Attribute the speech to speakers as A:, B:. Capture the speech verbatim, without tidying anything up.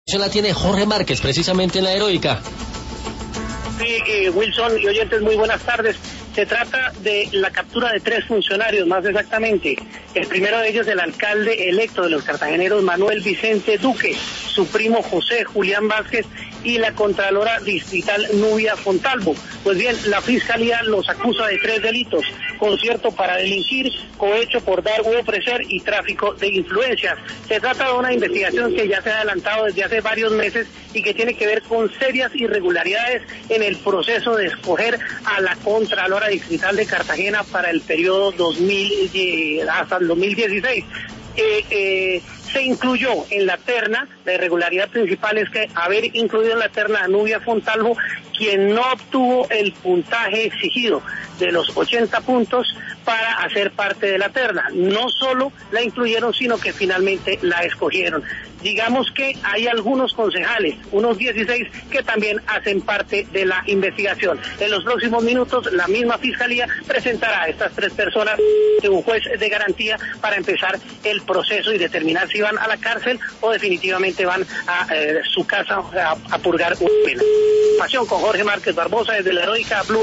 A: La tiene Jorge Márquez, precisamente en la Heroica.
B: Sí, eh, Wilson y oyentes, muy buenas tardes. Se trata de la captura de tres funcionarios, más exactamente. El primero de ellos, el alcalde electo de los cartageneros, Manuel Vicente Duque, su primo José Julián Vázquez y la contralora distrital Nubia Fontalvo. Pues bien, la fiscalía los acusa de tres delitos: concierto para delinquir, cohecho por dar u ofrecer y tráfico de influencias. Se trata de una investigación que ya se ha adelantado desde hace varios meses y que tiene que ver con serias irregularidades en el proceso de escoger a la contralora distrital de Cartagena para el periodo dos mil hasta el dos mil dieciséis. Eh, eh, se incluyó en la terna, la irregularidad principal es que haber incluido en la terna a Nubia Fontalvo, quien no obtuvo el puntaje exigido de los ochenta puntos para hacer parte de la terna. No solo la incluyeron, sino que finalmente la escogieron. Digamos que hay algunos concejales, unos dieciséis, que también hacen parte de la investigación. En los próximos minutos, la misma fiscalía presentará a estas tres personas de un juez de garantía para empezar el proceso y determinar si van a la cárcel o definitivamente van a eh, su casa a, a purgar una pena. Pasión con Jorge Márquez Barbosa desde la Heroica Blue.